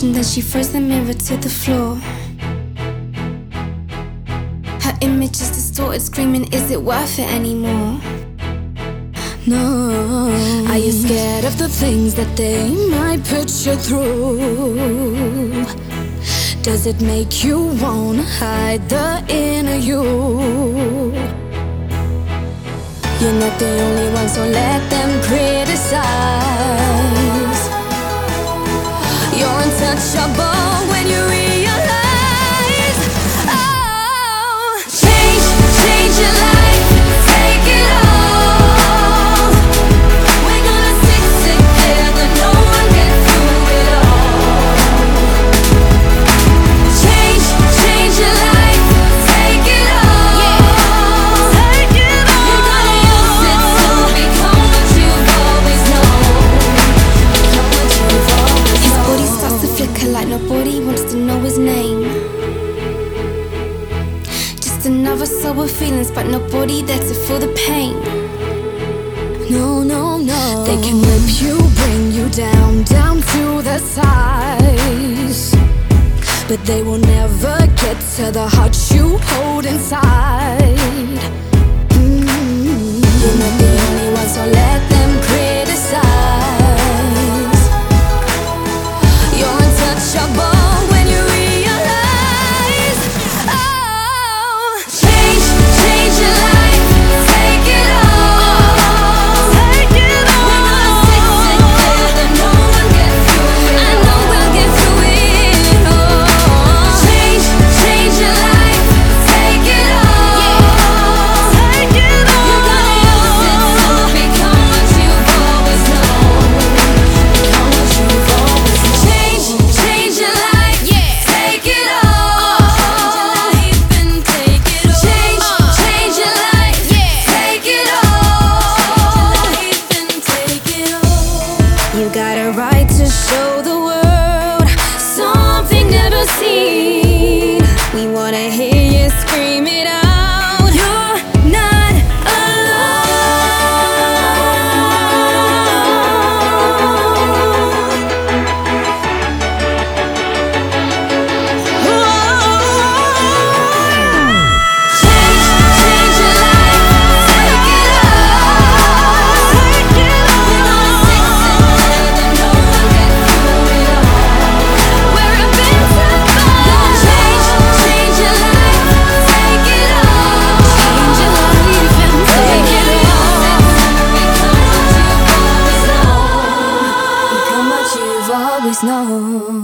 reflection, then she throws the mirror to the floor. Her image is distorted, screaming, is it worth it anymore? No. Are you scared of the things that they might put you through? Does it make you wanna hide the inner you? You're not the only one, so let them criticize. You're untouchable when you realize, oh, change your life, take it all. We're gonna stick together, no one get through it all. Change your life, take it all. Take it all. You're gonna use it to become what you've always known. Become what you've always known. His body starts to flicker like nobody wants to know his name. Just another soul with feelings, but nobody there to feel the pain. No, no, no. They can rip you, bring you down, down to the size, but they will never get to the heart you hold inside. You're not the only one, so let them criticize. You're untouchable when you realize, oh, change your life, take it all. Take it all. We're gonna stick together, no one get through it. I know we'll get through it all. Change your life, take it all. Take it all. You're gonna use it to become what you've always known. Become what you've always known. Change your life, take it all. Change your life and take it all. Change your life, take it all. And take it all. You got a right to show the world something never seen. We wanna hear you scream it out. You're not alone. Change your life, take it all. Take it all. We're gonna stick together, no one get through it all. We're invincible. Change your life, take it all. Change your life and take it all. Become what you've always known. Become what you've always known.